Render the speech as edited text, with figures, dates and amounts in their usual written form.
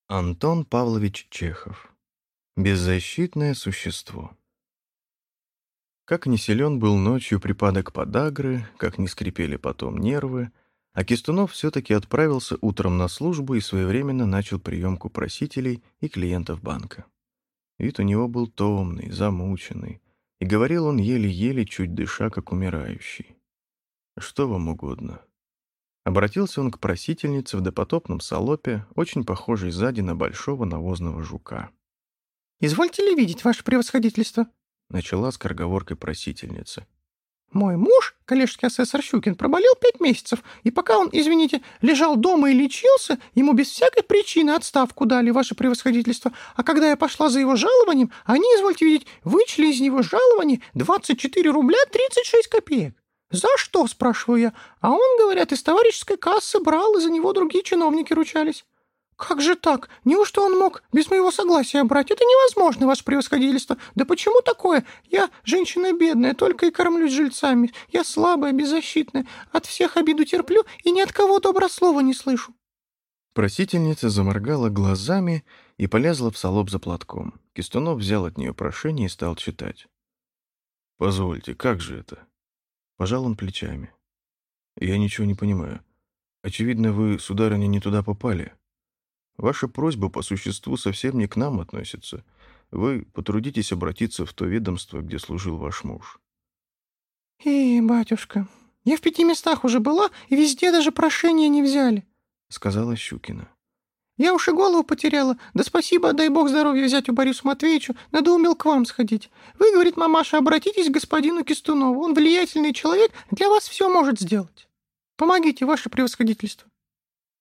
Антон Павлович Чехов. Беззащитное существо. Как не силен был ночью припадок подагры, как не скрипели потом нервы, а Кистунов все-таки отправился утром на службу и своевременно начал приемку просителей и клиентов банка. Вид у него был томный, замученный, и говорил он еле-еле, чуть дыша, как умирающий. «Что вам угодно?» Обратился он к просительнице в допотопном салопе, очень похожей сзади на большого навозного жука. «Извольте ли видеть, ваше превосходительство?» — начала скороговоркой просительница. «Мой муж, коллежский асессор Щукин, проболел 5 месяцев, и пока он, извините, лежал дома и лечился, ему без всякой причины отставку дали, ваше превосходительство, а когда я пошла за его жалованием, они, извольте видеть, вычли из него жалование 24 рубля 36 копеек. За что, спрашиваю я, а он, говорят, из товарищеской кассы брал, и за него другие чиновники ручались. Как же так? Неужто он мог без моего согласия брать? Это невозможно, ваше превосходительство. Да почему такое? Я женщина бедная, только и кормлюсь жильцами. Я слабая, беззащитная, от всех обиду терплю и ни от кого доброго слова не слышу». Просительница заморгала глазами и полезла в салоп за платком. Кистунов взял от нее прошение и стал читать. «Позвольте, как же это?» Пожал он плечами. «Я ничего не понимаю. Очевидно, вы, сударыня, не туда попали. Ваша просьба по существу совсем не к нам относится. Вы потрудитесь обратиться в то ведомство, где служил ваш муж». Батюшка, я в 5 местах уже была, и везде даже прошения не взяли», — сказала Щукина. «Я уж и голову потеряла. Да спасибо, дай бог здоровья взять у Борису Матвеевичу. Надоумел к вам сходить. Вы, говорит мамаша, обратитесь к господину Кистунову. Он влиятельный человек, для вас все может сделать. Помогите, ваше превосходительство».